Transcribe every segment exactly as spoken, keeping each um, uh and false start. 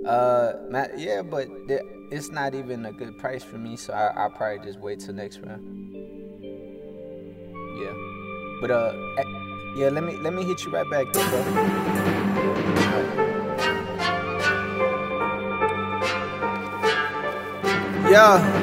Uh, ma- yeah, but th- it's not even a good price for me, so I- I'll probably just wait till next round. Yeah, but uh, eh, yeah, let me let me hit you right back, though, bro. Yeah.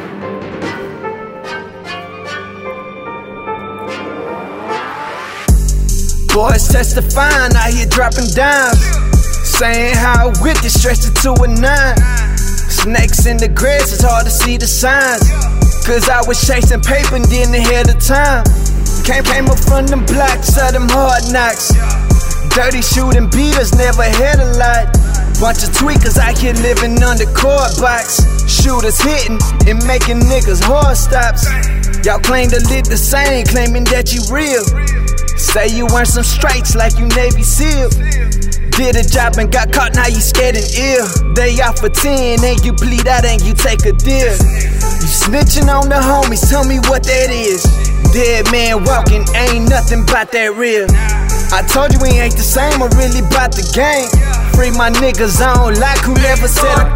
Boys testifying out here dropping dimes, saying how wicked stretched it to a nine. Snakes in the grass, it's hard to see the signs, cause I was chasing paper and didn't hear the time. Came, came up from them blocks of them hard knocks. Dirty shooting beaters, never had a lot. Bunch of tweakers out here living under court box. Shooters hitting and making niggas hard stops. Y'all claim to live the same, claiming that you real. Say you earned some stripes like you Navy SEAL. Did a job and got caught, now you scared and ill. They out for ten and you plead out and you take a deal. You snitching on the homies, tell me what that is. Dead man walking, ain't nothing but that real. I told you we ain't the same, I'm really about the game. Free my niggas, I don't like who never said I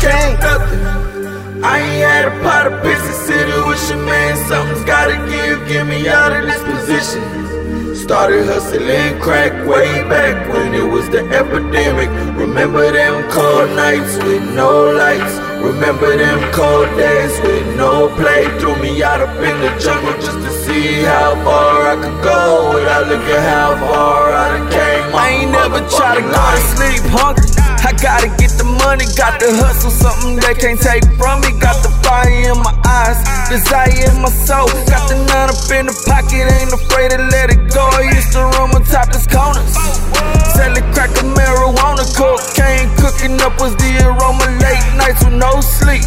can't. I ain't had a pot of piss and sit with your man. Something's gotta give, get me out of this position. Started hustling crack way back when it was the epidemic. Remember them cold nights with no lights. Remember them cold days with no play. Threw me out up in the jungle just to see how far I could go. Without looking how far I done came. I ain't never try to go to sleep hungry. I gotta get the money, got to hustle, something they can't take from me. Got the fire in my eyes, desire in my soul. Got the nine up in the pocket, ain't afraid to let it go. I used to run on topless corners, selling crack and marijuana. Cocaine cooking up was the aroma. Late nights with no sleep,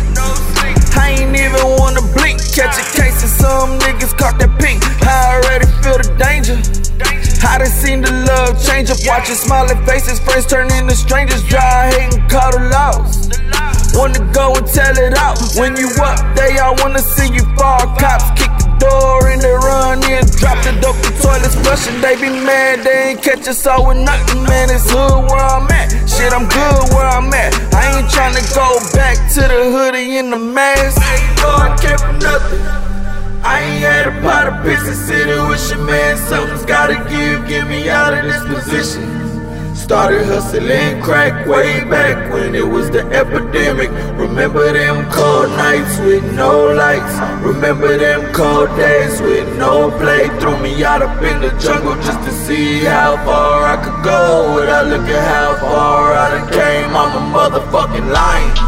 I ain't even wanna blink. Catch a case and some niggas caught that pink. I already feel the danger. I done seen the love change up, watching smiling faces, friends turn into strangers. Dry hating, call the loss. Wanna go and tell it out. When you up, they all wanna see you fall. Cops kick the door and they run in, drop the dope, the toilets flushing. They be mad, they ain't catch us all with nothing. Man, it's hood where I'm at. Shit, I'm good where I'm at. I ain't tryna go back to the hoodie in the mask. I ain't know I came from nothing. I ain't had a pot of piss and sit with your man. Something's gotta give, get me out of this position. Started hustling crack way back when it was the epidemic. Remember them cold nights with no lights. Remember them cold days with no play. Threw me out up in the jungle just to see how far I could go. Without looking how far I done came, I'm a motherfucking lion.